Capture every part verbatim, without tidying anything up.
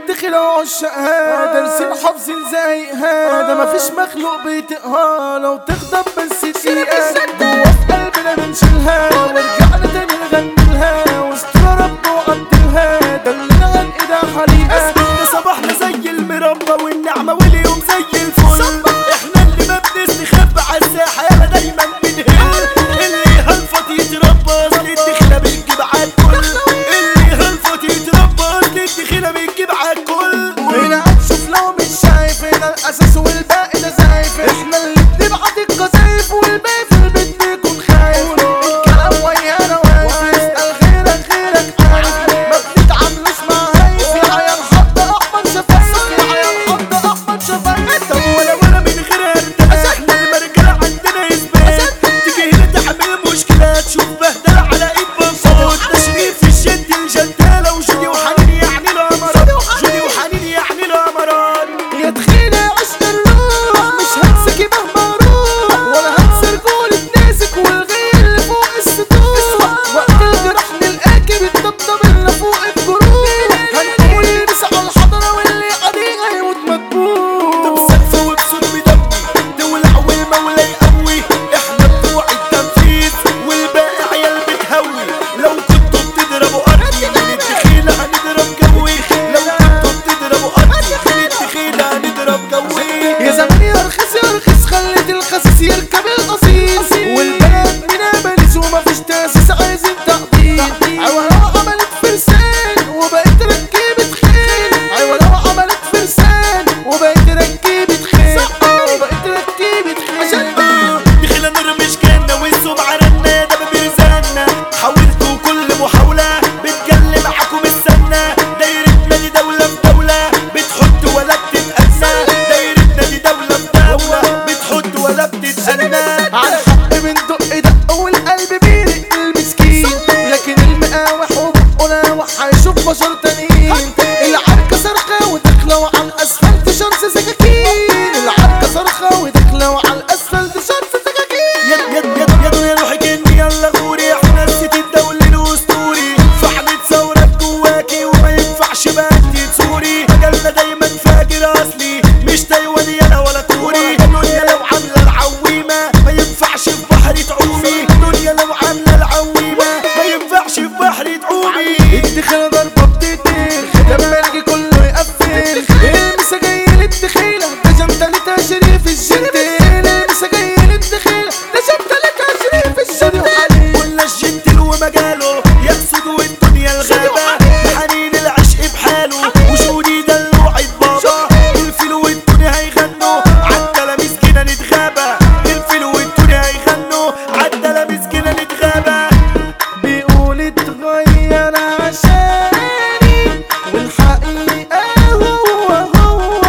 الدخل وعشقها دارسين حافظين زيها ده مفيش مخلوق بيطيقها لو تغضب بس دقيقة جوا في قلبنا بنشيلها ورجعنا تاني نغنيلها واستر رب وقدرها دلنا عن ايدها حريقة اسمنا صباحنا زي المربى والنعمة واليوم زي الفل احنا اللي ما بنستخبى عالساحة يالا دايما بنهل اللي هلفط يتربى اصل الدخلة بتجيب عالكل اللي هلفط يتربى اصل الدخلة بتجيب عالكل هنا هتشوف لو مش شايف هنا الاساس والباقي ده زايف احنا اللي بنبعت القذايف والباقي في البيت بيكون خايف الكلام ويانا واقف اسأل غيرك غيرك عارف ما بنتعاملوش مع هايف يا عيال حط احمر شفايف يا عيال حط احمر شفايف طب ولا ولا من غير ارتاح احنا المرجلة عندنا اثبات تيجي هنا تعمل مشكلة تشوف بهدلة على ايد بنصوت تشريف في الشد الجدالة وجودي وحنين يعني الامران جودي وحنين يعني الامران يا تخيل عشق الروح مش هنسكي مهما اروح ولا هنسى رجولة ناسك والغير اللي فوق السطوح وقت الجرح نلقاكي بتطبطب اللي فوق الجروح هنقول يرسع الحضرة واللي عليه هيموت مدبوح طب سقف وبصوت بدمي تولع والمولى يقوي احنا بتوع التنفيذ والباقي عيال بتهوي لو كنتوا بتضربوا ارضي من الدخيلة هنضرب جوي لو كنتوا بتضربوا ارضي من الدخيلة هنضرب جوي يا زمان يا رخيص يا رخيص خلت الخسيس يركب القصيص والبلد منها باريس ومفيش تاسيس عايزين تقدير عوالة عملت فرسان وبقت ركيبة خيل عوالة عملت فرسان وبقت ركيبة خيل وبقت ركيبة خيل دخيلة نرمش كنا والسمعة رنا ده ببرزانا حاولتوا كل محاولة بتجلي معاكم السنة دايرتنا دي دولة في دولة بتحط ولا بتتأنى دايرتنا دي دولة في دولة بتحط ولا بتتأنى على الحق بندق دق والقلب بيرق المسكين لكن المقاوح وبقه ناوح هيشوف بشر تانيين العركة صرخة وداخلة وعلى الاسفلت شمس سكاكين العركة صرخة وداخلة وعلى الاسفلت شمس سكاكين يد يد يد يد يا روحي جني يلا غوري احنا نسيت الدولة الاسطوري فحمة ثورة جواكي وما ينفعش بقى انتي تسوري مجالنا دايما فاجر اصلي مش تايواني انا ولا كوري الدنيا لو عاملة العويمة ما ينفعش في بحر تعومي الدنيا لو عاملة العويمة ما ينفعش في بحر تعومي الدخيلة ضربة بتقتل لما يجي كله يقفل المسا جاي للدخيلة ده جمتلتها شريف الجنتين المسا جاي للدخيلة ده جمتلتها شريف الجنتين قلنا الجنتل ومجاله يقصد والدنيا الغابة حنين العشق بحاله وشودي دلوعة بابا الفيل والدنيا هيغنوا عالتلاميذ كده نتغابى الفيل والدنيا هيغنوا عالتلاميذ كده نتغابى بيقول اتغير عشاني والحقيقة هو هو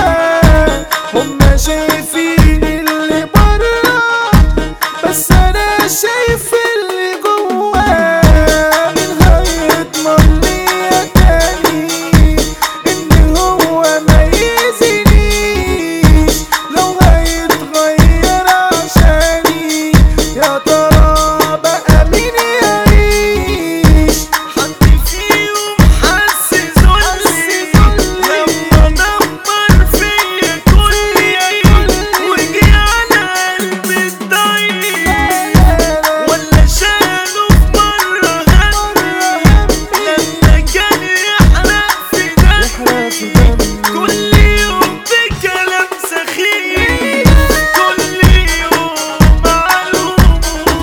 هما شايفين اللي برا بس انا شايف اللي جوا من هيضمن ليا تاني ان هو ما يأذينيش لو هيتغير عشاني يا ترى بقى مين يعيش حد فيهم حس ذلي لما دمر فيا كلي وجي على قلبي الضيق ولا شالوا في مرة همي لما كان يحرق في دمي كل يوم بكلام سخيف كل يوم معلوم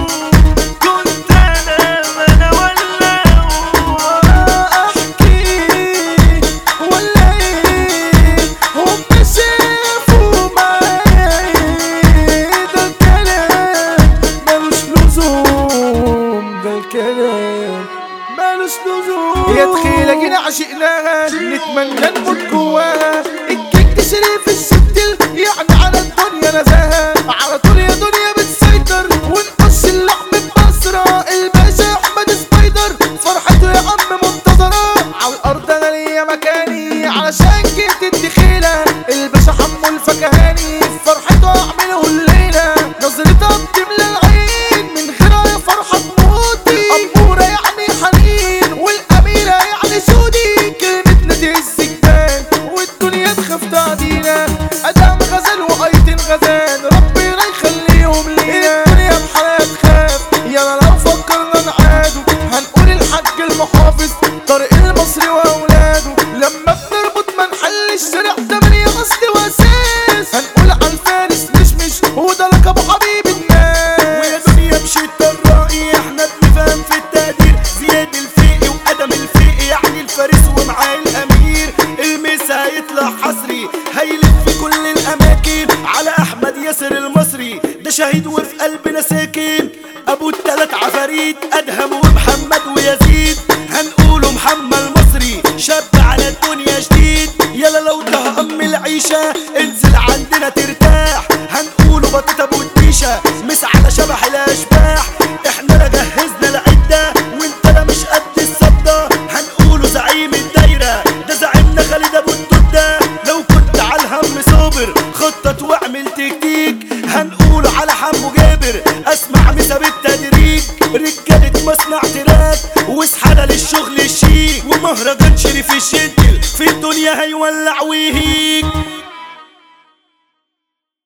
كنت انا ما انا ولا هو احكي ولا ايه هم شافوا معايا ايه ده الكلام ملوش لزوم ده الكلام ملوش لزوم يا تخيلة جينا عشقناها نتمنى نموت جواها الكيك شريف الشتل يعني على الدنيا نزاها على طول يا دنيا بتسيطر ونقص اللحم ببصرة الباشا احمد سبايدر فرحته يا عم منتظرة على الارض انا ليا مكاني علشان جيت الدخيلة الباشا حمو الفكهاني فرحته اعمله الليلة نظرتها بتملى العين من غيرها يا فرحة موتي أمورة يعني حنين والأميرة يعني سودي كلمتنا تهز الجبال مهرجان شريف الشدل في الدنيا هيولع ويهيج.